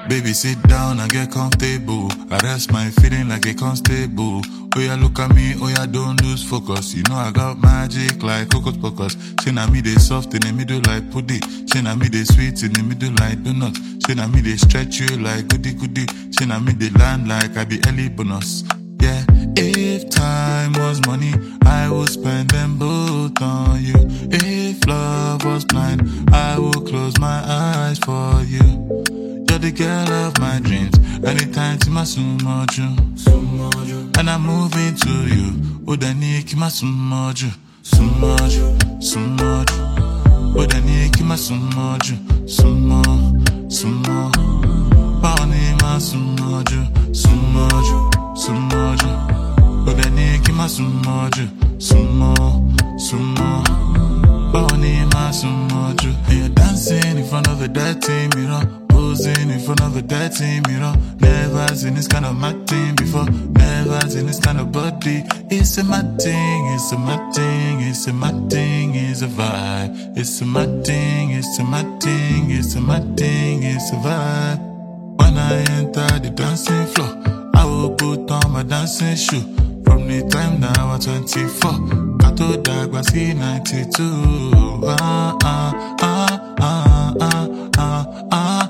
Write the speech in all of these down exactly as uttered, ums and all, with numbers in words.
Baby, sit down and get comfortable. Arrest my feeling like a constable. Oh yeah, look at me, oh yeah, don't lose focus. You know I got magic like Hocus Pocus. Say na me they soft in the middle like pudding. Say na me they sweet in the middle like donut. Say na me they stretch you like goody goody. Say na me they land like I be early bonus. Yeah, if time was money, I would spend them both on you. If love was blind, I would close my eyes for you. You're the girl of my dreams. Anytime to my sumoju, sumoju. And I'm moving to you. Udaniki my sumoju, sumoju, sumoju. Udaniki my sumoju, sumo, sumo. Paoni my sumoju, sumoju, sumoju. Udaniki my sumoju, sumo, sumo. Paoni my sumoju. And you're dancing in front of a dirty mirror. Posing in front of a dirty mirror. Never seen this kind of mad thing before. Never seen this kind of body. It's a mad thing, it's a mad thing, it's a mad thing, it's a vibe. It's a mad thing, it's a mad thing, it's a mad thing, it's a vibe. When I enter the dancing floor, I will put on my dancing shoe. From the time now I'm twenty-four, Kato Dagba C ninety-two. Ah, ah, ah, ah, ah, ah, ah.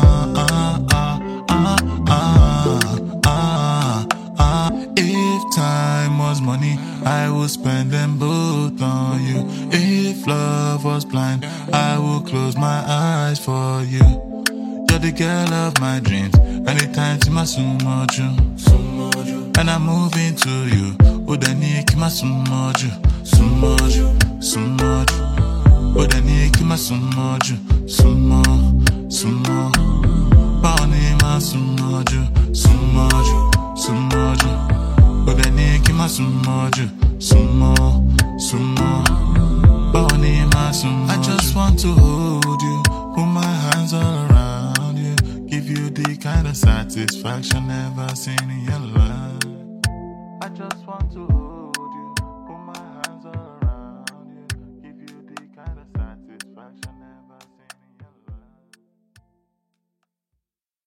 Money, I will spend them both on you. If love was blind, I will close my eyes for you. You're the girl of my dreams. Anytime to my sumoju, sumoju. And I'm moving to you. Udaniki my sumoju, sumoju, sumoju. Udaniki my sumoju, sumo, sumo. Paoni my sumoju, sumoju, sumoju. Udaniki my sumoju, sumo, sumo. Paoni my sumoju. I just want to hold you, put my hands all around you, give you the kind of satisfaction never seen in